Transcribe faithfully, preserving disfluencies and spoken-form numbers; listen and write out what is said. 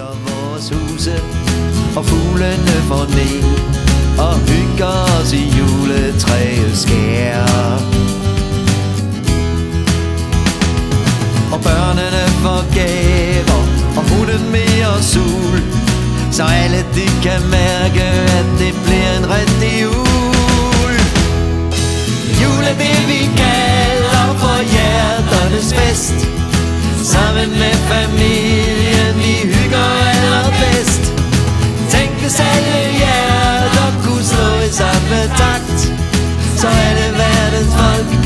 bygger vores huse, og fuglene får ned, og hygger os i juletræets skær. Og børnene får gaver, og hunden mere sul, så alle de kan mærke, at det bliver en rigtig jul. Jul er det vi kalder for hjerternes fest. Sammen med familien vi hygger allerbedst. Tænk hvis alle hjerter kunne slå i samme takt, så alle verdens folk